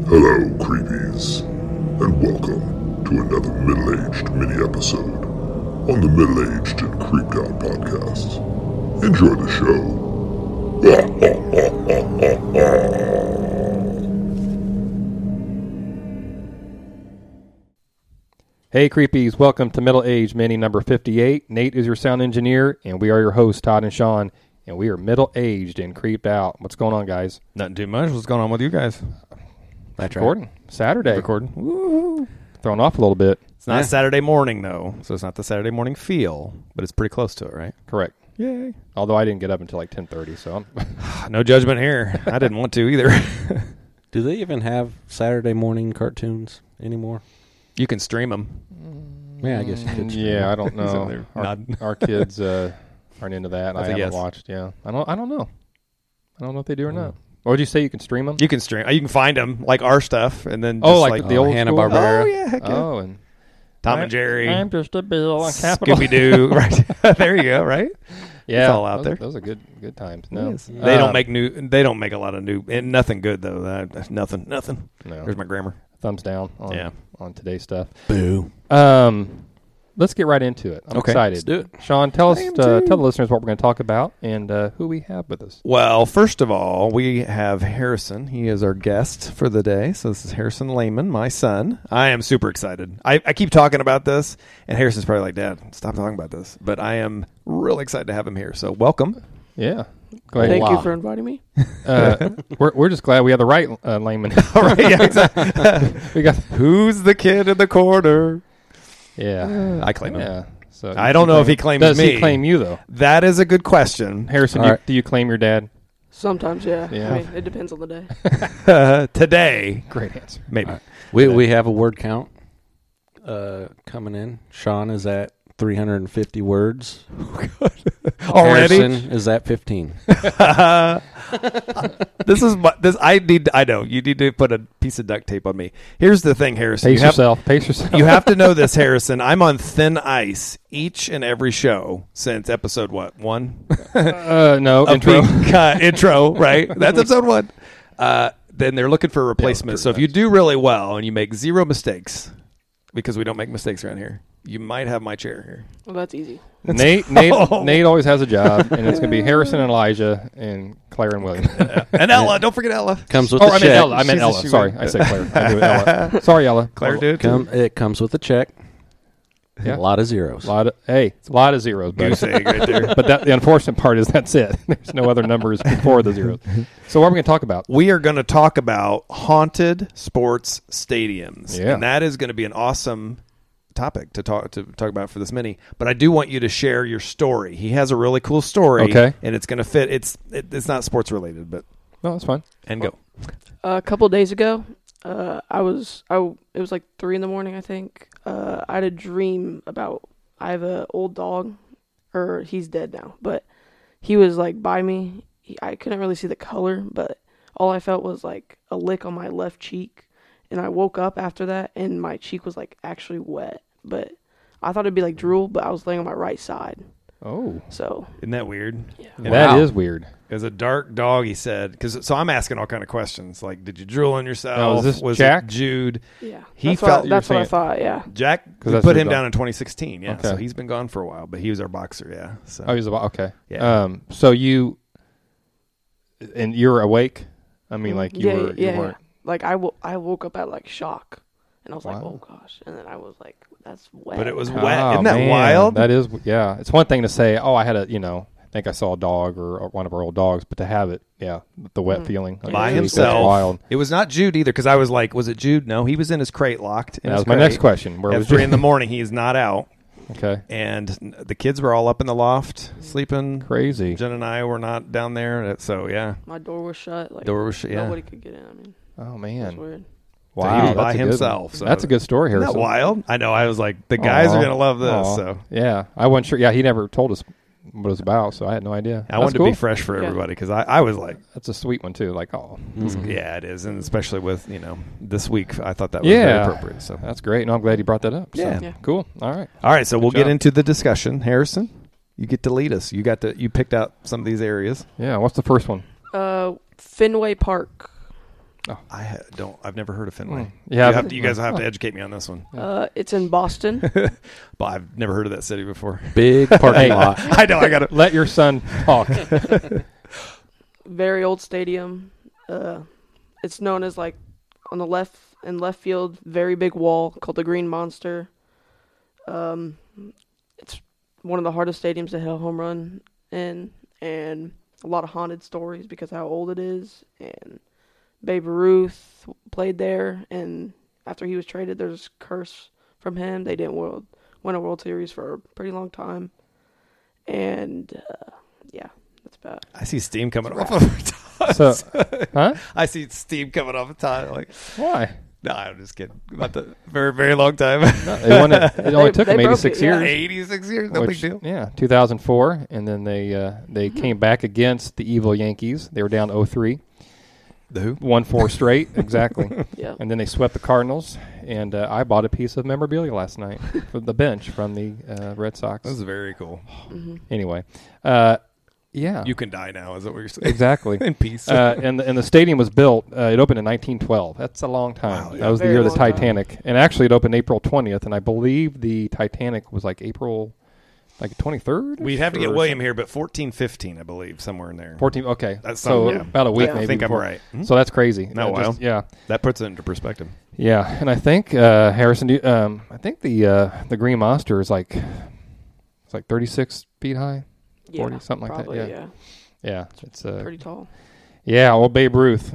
Hello, creepies, and welcome to another middle-aged mini-episode on the Middle-Aged and Creeped Out podcast. Enjoy the show. Hey creepies, welcome to Middle Age Mini number 58. Nate is your sound engineer, and we are your hosts, Todd and Sean, and we are middle-aged and creeped out. What's going on, guys? Nothing too much. What's going on with you guys? That's recording. Saturday. Recording. Woo-hoo. Thrown off a little bit. It's not Saturday morning, though, so it's not the Saturday morning feel, but it's pretty close to it, right? Correct. Yay. Although I didn't get up until like 10:30, so No judgment here. I didn't want to either. Do they even have Saturday morning cartoons anymore? You can stream them. Yeah, I guess you could. Yeah, I don't He's over know. there Our nodding. kids aren't into that. That's I a haven't yes. watched. Yeah, I don't know. I don't know if they do or not. What did you say? You can stream them? You can stream. You can find them, like our stuff, and then Oh, just like the old Hanna-Barbera. Oh, yeah, heck yeah. Oh, and Tom and Jerry. I'm just a bill on Capitol. Scooby-Doo. Right. There you go, right? Yeah, It's all out there. Those are good times. No, Yes. They don't make They don't make a lot of new. And nothing good though. That's nothing. No. There's my grammar. Thumbs down on today's stuff. Boo. Let's get right into it. I'm Okay, excited. let's do it. Sean, tell us, I am tell too. the listeners what we're going to talk about and who we have with us. Well, first of all, we have Harrison. He is our guest for the day. So this is Harrison Lehman, my son. I am super excited. I keep talking about this, and Harrison's probably like, Dad, stop talking about this. But I am really excited to have him here. So welcome. Yeah. Glad Thank Wow. you for inviting me. we're just glad we have the right layman. All right, yeah, exactly. We got Who's the kid in the corner? yeah. I claim him. Yeah. So I don't know if he claims does me. he claim you though? That is a good question. Harrison, All right. do you claim your dad? Sometimes, yeah. Yeah. I mean, it depends on the day. Today, Great answer. maybe. We have a word count coming in. Sean is at 350 words. Already? Harrison is at 15. I know you need to put a piece of duct tape on me. Here's the thing, Harrison. Pace yourself. You have to know this, Harrison. I'm on thin ice each and every show since episode one? No Of intro. being cut. Intro, right? That's episode 1. Then they're looking for a replacement. So if you do really well and you make 0 mistakes, because we don't make mistakes around here, you might have my chair here. Well, that's easy. Nate always has a job, and it's going to be Harrison and Elijah and Claire and William. And Ella, don't forget Ella. Comes with Oh, a I meant check. Ella. I meant She's a Ella. shoe Sorry, in. I said Claire. I do Ella. Sorry, Ella. Claire did. It comes with a check. Yeah. A lot of zeros. It's a lot of zeros, buddy. Goose egg right there. But the unfortunate part is that's it. There's no other numbers before the zeros. So what are we going to talk about? We are going to talk about haunted sports stadiums. Yeah. And that is going to be an awesome topic to talk about for this mini. But I do want you to share your story. He has a really cool story. Okay. And it's going to fit. It's not sports related, but No, that's fine. and go. A couple days ago, it was like 3 in the morning, I think. I had a dream about, I have an old dog, or he's dead now, but he was like by me. I couldn't really see the color, but all I felt was like a lick on my left cheek. And I woke up after that, and my cheek was like actually wet. But I thought it'd be like drool, but I was laying on my right side. Oh, So, Isn't that weird? yeah. that is weird. It was a dark dog, he said. So I'm asking all kind of questions. Like, did you drool on yourself? Now, is this was Jack? it Jude? Yeah. He that's felt- what, that's what I saying- thought, yeah. Jack, 'Cause we that's put your him dog. down in 2016. Yeah. Okay. So he's been gone for a while, but he was our boxer. Yeah. So Oh, he's about okay. Yeah. So you're awake. I mean, like you yeah, yeah. weren't. Like I woke up at like shock, and I was like, Wow. oh gosh, and then I was like, that's wet. But it was Oh, wet. Isn't that man. wild? That is, yeah. It's one thing to say, oh, I had I think I saw a dog or one of our old dogs, but to have it, yeah, the wet feeling on By your cheek, himself. That's wild. It was not Jude either, because I was like, was it Jude? No, he was in his crate locked. In That his was my crate. next question. Where At was 3 Jude? in the morning, he is not out. Okay, And the kids were all up in the loft sleeping. crazy. Jen and I were not down there. So, yeah. My door was shut. Like Door was shut, yeah. nobody could get in. I mean, Oh it's man, weird. So he wow, was by that's a himself, Good, so- that's a good story, Isn't Harrison. that wild? I know. I was like, the guys are Aw. going to love this. Aw. So Yeah, I wasn't sure. Yeah, he never told us what it was about, so I had no idea. I wanted That's cool. to be fresh for Yeah. everybody, because I was like, That's a sweet one too. Like, oh, yeah, it is. And especially with, this week, I thought that was very yeah, appropriate. So that's great. No, I'm glad you brought that up. So, Yeah. Yeah. cool. All right. All right, so we'll Good get job. into the discussion. Harrison, you get to lead us. You picked out some of these areas. Yeah. What's the first one? Fenway Park. I've never heard of Fenway. Yeah, you guys have to educate me on this one. It's in Boston. But I've never heard of that city before. Big parking lot. I know. I got it. Let your son talk. Very old stadium. It's known as like on the left field, very big wall called the Green Monster. It's one of the hardest stadiums to hit a home run in, and a lot of haunted stories because of how old it is. And Babe Ruth played there, and after he was traded, there's a curse from him. They didn't win a World Series for a pretty long time. And, yeah, that's about it. I see steam coming off of So, huh? I see steam coming off of Todd. Like, Why? no, I'm just kidding. About the very, very long time. They won it. It only took They them broke 86 it, yeah. years. 86 years, no Which, big deal. Yeah, 2004, and then they came back against the evil Yankees. They were down 0-3. The who? Won 4 straight, exactly. Yeah. And then they swept the Cardinals, and I bought a piece of memorabilia last night for the bench from the Red Sox. This is very cool. Anyway, yeah. You can die now, is that what you're saying? Exactly. In peace. And the stadium was built. It opened in 1912. That's a long time. Wow, yeah. That was the Very year of the long time. Titanic, and actually it opened April 20th. And I believe the Titanic was like April, like 23rd. We'd have to get William here, but 14-15, I believe, somewhere in there. 14. Okay, That's so something, yeah. about a week Yeah. maybe. I think I'm before. right. So that's crazy. No, That wow. Yeah, That puts it into perspective. yeah. And I think Harrison, I think the Green Monster is like it's like 36 feet high. Yeah, 40, something like that, probably, yeah. Yeah, it's pretty tall. yeah, old Babe Ruth.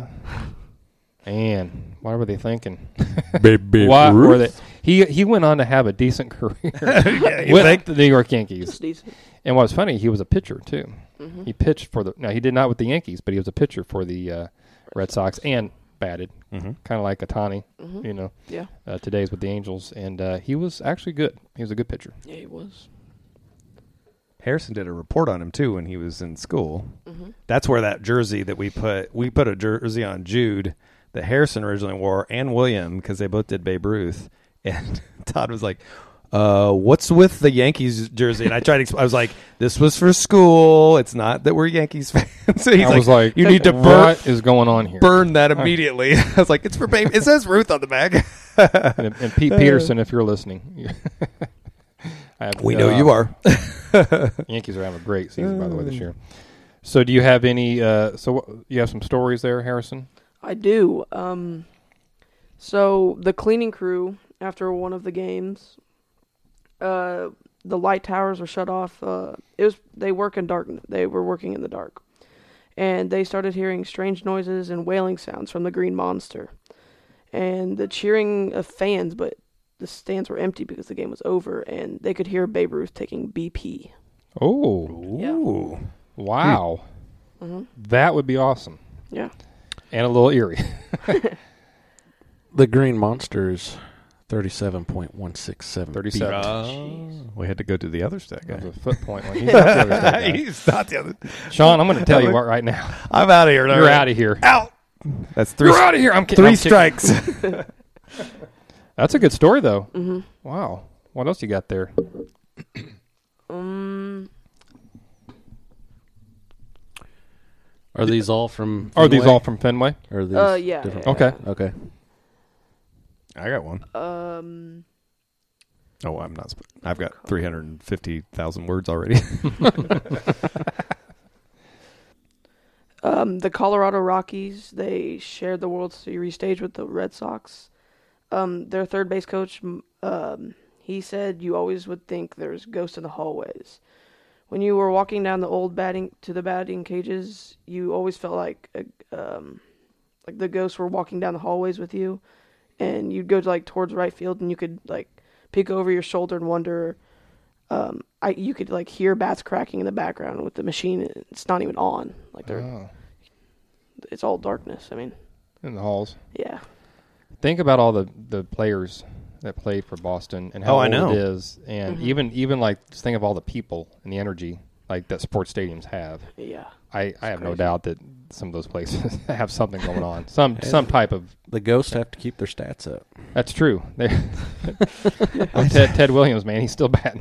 Man, what were they thinking? Baby Why were they? He went on to have a decent career you with think? the New York It's Yankees. decent. And what's funny, he was a pitcher too. Mm-hmm. He pitched for the. Now he did not with the Yankees, but he was a pitcher for the Red Sox and batted, kind of like Otani. You know, Yeah. today's with the Angels, and he was actually good. He was a good pitcher. Yeah, he was. Harrison did a report on him too when he was in school. That's where that jersey that we put a jersey on Jude that Harrison originally wore and William because they both did Babe Ruth. And Todd was like, "What's with the Yankees jersey?" And I tried to. I was like, "This was for school. It's not that we're Yankees fans." So he's I was like, "You need to what is going on here?" burn that immediately." I was like, "It's for Babe. It says Ruth on the bag." And Pete Peterson, if you're listening, We know you are. Yankees are having a great season, by the way, this year. So, do you have any? You have some stories there, Harrison? I do. So the cleaning crew after one of the games, the light towers were shut off. They work in dark. They were working in the dark, and they started hearing strange noises and wailing sounds from the Green Monster, and the cheering of fans. But the stands were empty because the game was over, and they could hear Babe Ruth taking BP. Oh, Ooh. wow! That would be awesome, Yeah. and a little eerie. The Green Monster is 37.167. 37. We had to go to the other stack. That was a foot point. Like, he's not the other side guy. He's not the other. Sean, I'm going to tell you what right now. I'm out of here. You're out of here. Out. That's 3. You're out of here. I'm kidding. Three strikes. That's a good story, though. Mm-hmm. Wow. What else you got there? Are these all from Are these Fenway? all from Fenway? Or are these Yeah. different? Okay. Okay. I got one. Oh, I'm not. I've got 350,000 words already. The Colorado Rockies, they shared the World Series stage with the Red Sox. Their third base coach, he said you always would think there's ghosts in the hallways. When you were walking down the batting cages, you always felt like the ghosts were walking down the hallways with you, and you'd go towards right field, and you could peek over your shoulder and wonder. You could hear bats cracking in the background with the machine. It's not even on. It's all darkness. I mean, In the halls. yeah. Think about all the players that played for Boston and how I old know. it is, and even just think of all the people and the energy that sports stadiums have. Yeah. I have no crazy. doubt that some of those places have something going on, some type of. The ghosts have to keep their stats up. That's true. Ted Williams, man, he's still batting.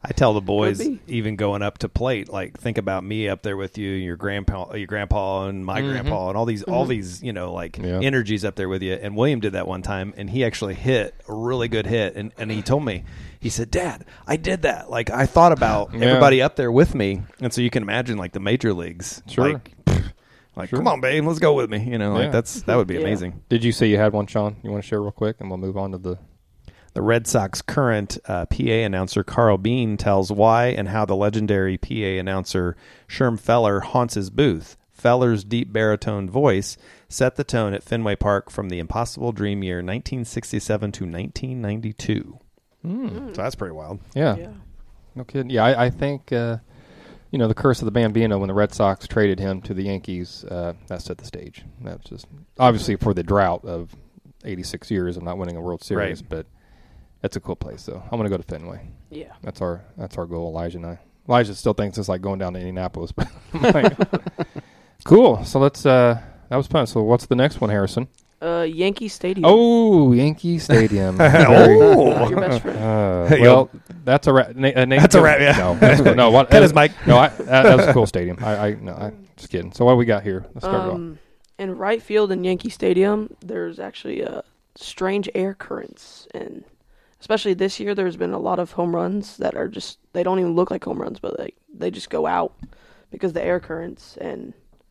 I tell the boys, Could even going up to plate, like think about me up there with you, your grandpa, and my grandpa, and all these, like energies up there with you. And William did that one time, and he actually hit a really good hit, and he told me, he said, "Dad, I did that. Like I thought about everybody up there with me." And so you can imagine like the major leagues, Sure. Like come on, babe, let's go with me. Like that would be Yeah. amazing. Did you say you had one, Sean? You want to share real quick, and we'll move on to the. The Red Sox current PA announcer Carl Bean tells why and how the legendary PA announcer Sherm Feller haunts his booth. Feller's deep baritone voice set the tone at Fenway Park from the impossible dream year 1967 to 1992. So that's pretty wild. Yeah. Yeah. No kidding. Yeah, I think the curse of the Bambino when the Red Sox traded him to the Yankees, that set the stage. That's just obviously for the drought of 86 years of not winning a World Series, but that's a cool place, though. I'm going to go to Fenway. Yeah. That's our goal, Elijah and I. Elijah still thinks it's like going down to Indianapolis, but I'm like, cool. So let's. That was fun. So what's the next one, Harrison? Yankee Stadium. Oh, Yankee Stadium. Your best friend. Well, that's a wrap. That's a wrap, yeah. No, that's cool. No, what? Cut his mic. No, that was a cool stadium. I'm just kidding. So what do we got here? Let's start it off. In right field in Yankee Stadium, there's actually strange air currents, and especially this year, there's been a lot of home runs that are just, they don't even look like home runs, but they just go out because the air currents, and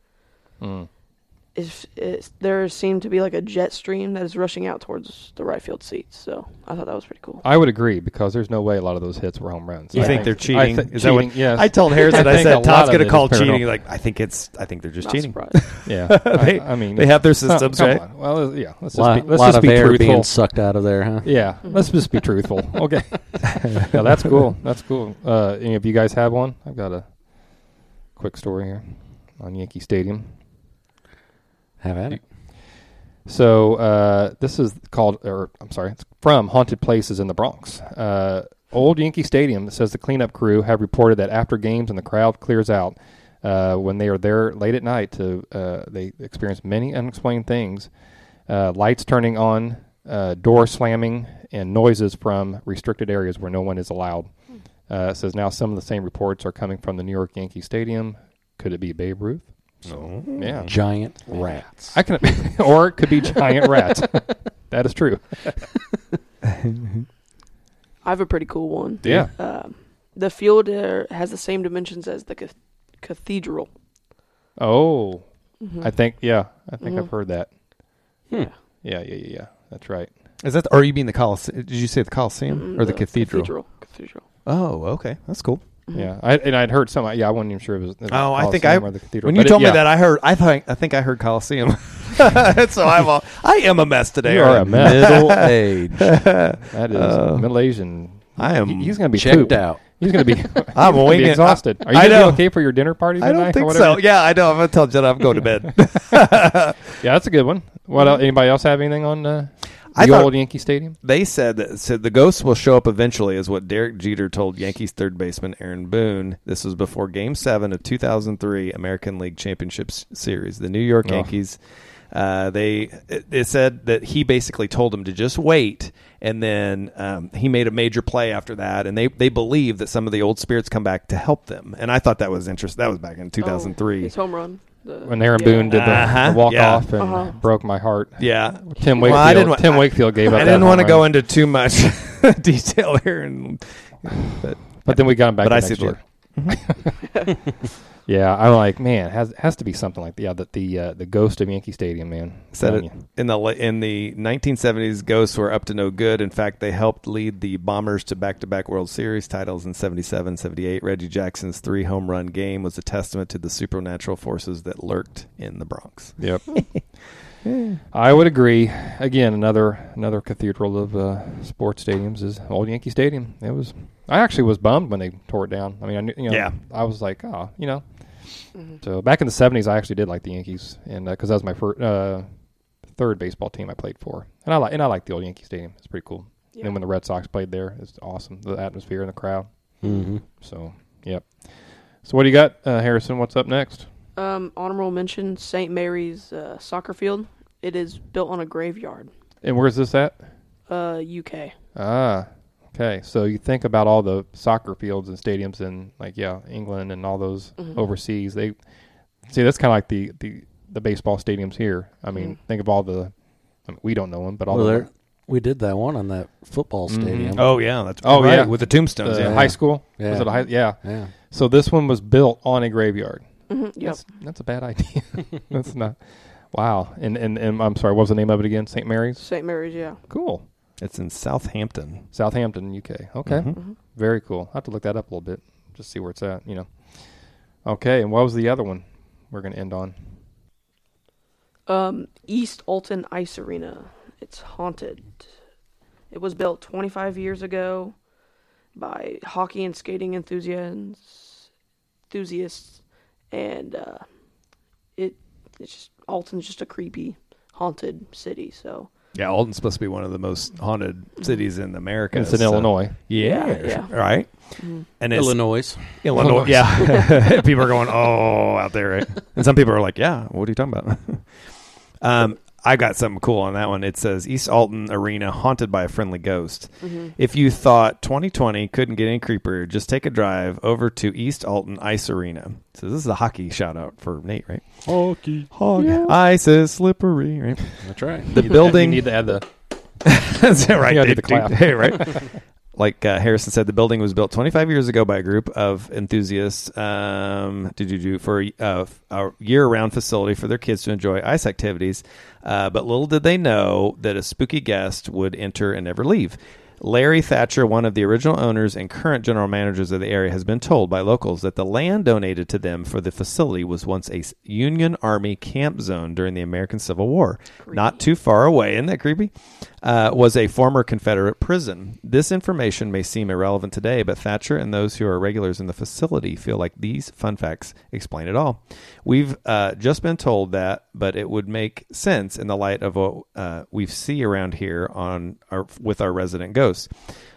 there seemed to be like a jet stream that is rushing out towards the right field seats. So I thought that was pretty cool. I would agree because there's no way a lot of those hits were home runs. You think they're cheating? Is that what, yes. I told Harrison, I think a said, lot Todd's of going it to is call paranormal. cheating. Like, I think they're just Not cheating. surprised. Yeah. I mean, they have their systems, come right? on. Well, yeah. Let's Lot just of be air truthful. being sucked out of there, huh? Yeah, let's just be truthful. Okay. Yeah, that's cool. That's cool. Any of you guys have one? I've got a quick story here on Yankee Stadium. Have at it. So this is it's from Haunted Places in the Bronx. Old Yankee Stadium, says the cleanup crew have reported that after games and the crowd clears out, when they are there late at night, they experience many unexplained things. Lights turning on, door slamming, and noises from restricted areas where no one is allowed. It says now some of the same reports are coming from the New York Yankee Stadium. Could it be Babe Ruth? So, yeah. Giant rats. Or it could be giant rats. That is true. I have a pretty cool one. Yeah. The field has the same dimensions as the cathedral. Oh, I think I've heard that. Yeah. Yeah. That's right. Is that? Or you mean the Coliseum? Did you say the Coliseum or the Cathedral? Cathedral. Oh, okay, that's cool. Yeah, I'd heard some. Yeah, I wasn't even sure it was. I think or the cathedral. When you told me that, I think I heard Coliseum. So I am a mess today. You are a mess. Middle age. That is middle aged, and I am. He's going to be checked pooped. out. He's going to be. I'm gonna winging be it. exhausted. Are you I going to know. be okay for your dinner party I tonight? don't think or so. whatever? Yeah, I know. I'm gonna tell Jenna I'm going to bed. Yeah, that's a good one. What else? Anybody else have anything on the old Yankee Stadium? They said the ghosts will show up eventually, is what Derek Jeter told Yankees third baseman Aaron Boone. This was before Game 7 of 2003 American League Championship Series. The New York Yankees, it said that he basically told them to just wait, and then he made a major play after that, and they believe that some of the old spirits come back to help them. And I thought that was interesting. That was back in 2003. His home run. When Aaron Boone did the walk-off and broke my heart. Yeah. Tim Wakefield, Tim Wakefield gave up. I didn't want to go into too much detail here. But then we got him back but I next see year. Yeah, I'm like, man, has to be something like the ghost of Yankee Stadium, man. Said it in the 1970s. Ghosts were up to no good. In fact, they helped lead the Bombers to back-to-back World Series titles in 77, 78. Reggie Jackson's 3-home run game was a testament to the supernatural forces that lurked in the Bronx. Yep. I would agree. Again, another cathedral of sports stadiums is Old Yankee Stadium. I actually was bummed when they tore it down. I mean, I was like, oh, So back in the 70s, I actually did like the Yankees, and because that was my third baseball team I played for, and I like the Old Yankee Stadium. It's pretty cool. Yeah. And then when the Red Sox played there, it's awesome. The atmosphere and the crowd. Mm-hmm. So, yep. So what do you got, Harrison? What's up next? Honorable mention: St. Mary's soccer field. It is built on a graveyard. And where's this at? UK. Ah, Okay, so you think about all the soccer fields and stadiums in England and all those overseas. They see that's kind of like the baseball stadiums here. I mean, think of all the. I mean, we don't know them, but all the. We did that one on that football stadium. Oh yeah, that's right. Yeah, with the tombstones. High school. Yeah. Was it a high? Yeah. Yeah. So this one was built on a graveyard. Yep. That's a bad idea. That's not. Wow. And I'm sorry. What was the name of it again? St. Mary's. St. Mary's, yeah. Cool. It's in Southampton. Southampton, UK. Okay. Very cool. I have to look that up a little bit. Just see where it's at. Okay. And what was the other one we're going to end on? East Alton Ice Arena. It's haunted. It was built 25 years ago by hockey and skating enthusiasts, and Alton's just a creepy, haunted city. So Yeah, Alton's supposed to be one of the most haunted cities in America. It's in Illinois. Yeah. Right. And it's Illinois. Yeah. People are going, oh, out there, right? And some people are like, yeah, what are you talking about? I got something cool on that one. It says East Alton Arena haunted by a friendly ghost. If you thought 2020 couldn't get any creepier, just take a drive over to East Alton Ice Arena. So this is a hockey shout out for Nate, right? Hockey. Yeah. Ice is slippery, right? That's right. The building. You need to add the. That's right. You gotta do the clap. Hey, right. Like Harrison said, the building was built 25 years ago by a group of enthusiasts for a year-round facility for their kids to enjoy ice activities. But little did they know that a spooky guest would enter and never leave. Larry Thatcher, one of the original owners and current general managers of the area, has been told by locals that the land donated to them for the facility was once a Union Army camp zone during the American Civil War. Creepy. Not too far away, isn't that creepy? Was a former Confederate prison. This information may seem irrelevant today, but Thatcher and those who are regulars in the facility feel like these fun facts explain it all. We've just been told that, but it would make sense in the light of what we see around here with our resident ghosts.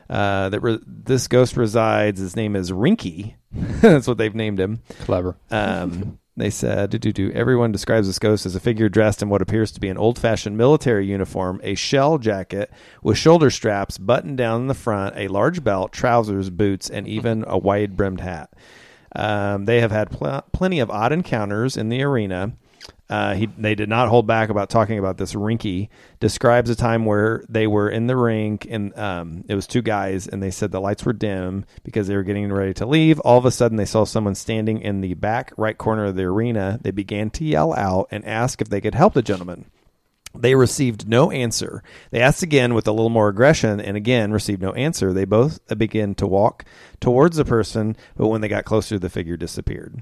This ghost resides. His name is Rinky. That's what they've named him. Clever. They said, everyone describes this ghost as a figure dressed in what appears to be an old-fashioned military uniform, a shell jacket with shoulder straps buttoned down in the front, a large belt, trousers, boots, and even a wide-brimmed hat. They have had plenty of odd encounters in the arena. They did not hold back about talking about this. Rinky describes a time where they were in the rink and it was two guys, and they said the lights were dim because they were getting ready to leave. All of a sudden, they saw someone standing in the back right corner of the arena. They began to yell out and ask if they could help the gentleman. They received no answer. They asked again with a little more aggression and again received no answer. They both began to walk towards the person, but when they got closer, the figure disappeared.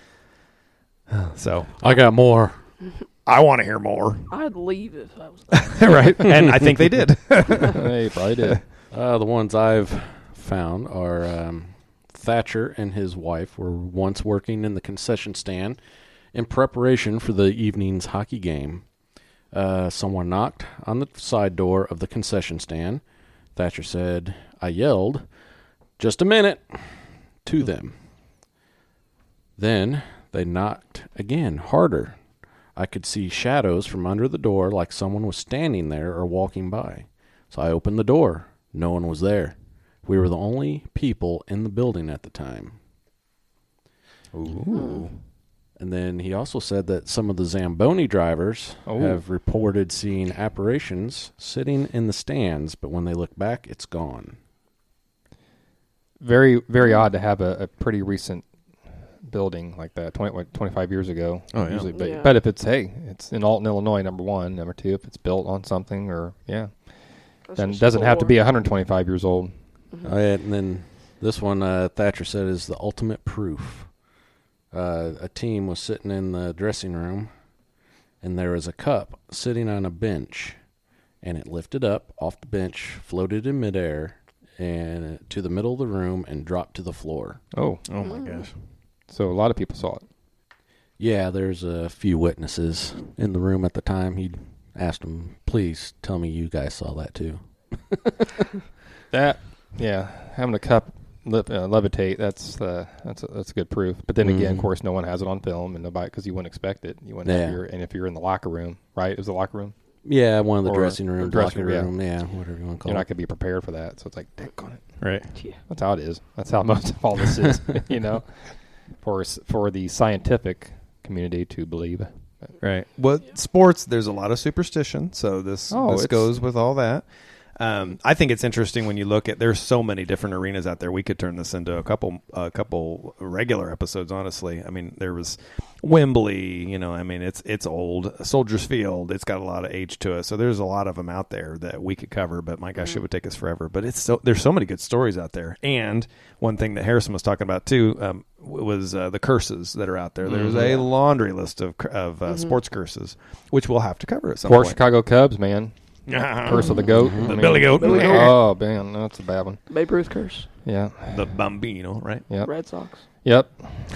So I got more. I want to hear more. I'd leave if I was. Right. And I think they did. They probably did. The ones I've found are Thatcher and his wife were once working in the concession stand in preparation for the evening's hockey game. Someone knocked on the side door of the concession stand. Thatcher said, I yelled, "Just a minute," to them. Then they knocked again, harder. I could see shadows from under the door like someone was standing there or walking by. So I opened the door. No one was there. We were the only people in the building at the time. Ooh. And then he also said that some of the Zamboni drivers have reported seeing apparitions sitting in the stands, but when they look back, it's gone. Very, very odd to have a pretty recent building like that, 25 years ago. Oh, yeah. Usually, Yeah. but if it's in Alton, Illinois, number one, number two, if it's built on something then it doesn't have to be 125 years old. Oh, yeah, and then this one, Thatcher said, is the ultimate proof. A team was sitting in the dressing room, and there was a cup sitting on a bench, and it lifted up off the bench, floated in midair, and to the middle of the room, and dropped to the floor. Oh my gosh. So a lot of people saw it. Yeah, there's a few witnesses in the room at the time. He asked them, please tell me you guys saw that too. Having a cup levitate, that's a good proof. But then again, of course, no one has it on film, and nobody, because you wouldn't expect it. You wouldn't have if you're in the locker room, right? It was the locker room. Yeah, one of the Or dressing room, dressing locker room, room, yeah, whatever you want to call You're it. not going to be prepared for that. So it's like, dang on it. Right. That's how it is. That's how most of all this is, you know, for the scientific community to believe. Right. Well, sports, there's a lot of superstition, so this it's- goes with all that. I think it's interesting when you look at, there's so many different arenas out there. We could turn this into a couple regular episodes, honestly. I mean, there was Wembley, you know, I mean, it's old. Soldiers Field, it's got a lot of age to it. So there's a lot of them out there that we could cover, but my gosh, it would take us forever. But there's so many good stories out there. And one thing that Harrison was talking about too, was the curses that are out there. There's a laundry list of sports curses, which we'll have to cover at some Poor point. Chicago Cubs, man. Curse of the goat. The Billy Goat. Oh, man, that's a bad one. Babe Ruth curse. Yeah. The Bambino, right? Yep. Red Sox. Yep.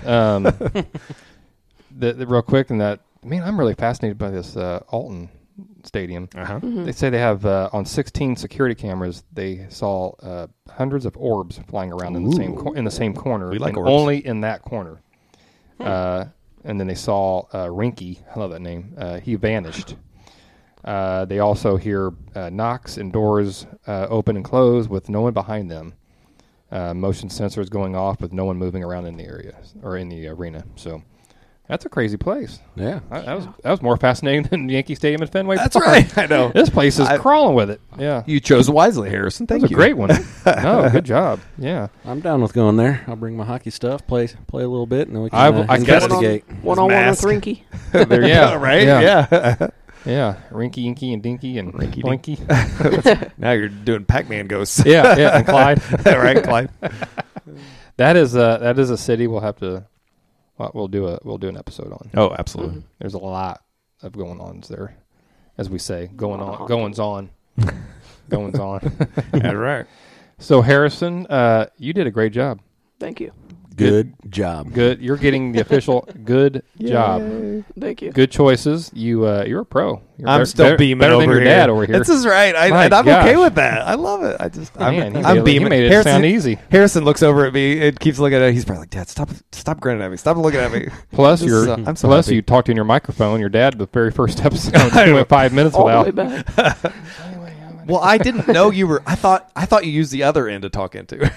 The real quick, and that, man, I'm really fascinated by this Alton Stadium. Uh-huh. They say they have on 16 security cameras. They saw hundreds of orbs flying around in the same corner. We like and orbs. only in that corner. And then they saw Rinky. I love that name. He vanished. They also hear knocks and doors open and close with no one behind them. Motion sensors going off with no one moving around in the area or in the arena. So that's a crazy place. Yeah. That was more fascinating than Yankee Stadium at Fenway That's Park. right. I know. This place is crawling with it. Yeah. You chose wisely, Harrison. Thank That was you. a great one. No, good job. Yeah. I'm down with going there. I'll bring my hockey stuff, play a little bit, and then we can I guess- investigate. One-on-one with mask. Rinky. There you Yeah, go, right? yeah. Yeah. Yeah. Rinky, Inky, and Dinky, and Rinky Blinky. Now you're doing Pac-Man ghosts. yeah. And Clyde. Right, Clyde? That is a city we'll have to. Well, we'll do an episode on. Oh, absolutely. There's a lot of going ons there, as we say, goings on. That's right. So Harrison, you did a great job. Thank you. Good job. Good. You're getting the official good job. Thank you. Good choices. You're a pro. You're I'm still beaming better over than your here. dad over here. This is right. My And I'm gosh. okay with that. I love it. Man, I'm he beaming. made it Harrison, sound easy. Harrison looks over at me and keeps looking at it. He's probably like, Dad, stop grinning at me. Stop looking at me. Plus, I'm so happy. you talked in your microphone. Your dad, the very first episode, you went 5 minutes All the way without. back. Well, I didn't know you were. I thought you used the other end to talk into.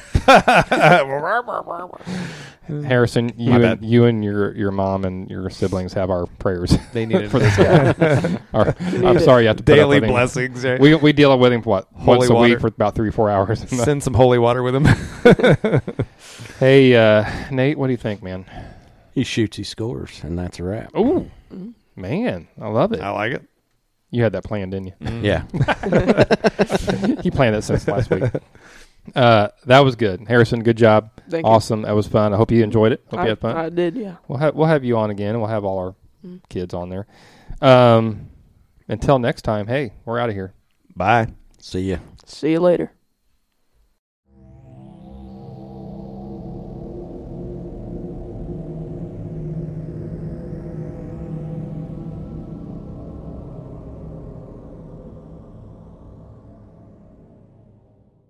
Harrison, My bad. you and your mom and your siblings have our prayers. They needed for this guy. I'm it. sorry you have to put daily up with him. blessings. Right? We deal with him once Holy a water. week for about 3-4 hours. Send some holy water with him. Hey, Nate, what do you think, man? He shoots, he scores, and that's a wrap. Ooh, man, I love it. I like it. You had that planned, didn't you? Yeah. He planned it since last week. That was good, Harrison. Good job. Thank you. Awesome. That was fun. I hope you enjoyed it. Hope you had fun. I did, yeah. We'll have you on again, and we'll have all our kids on there. Until next time, hey, we're out of here. Bye. See ya. See you later.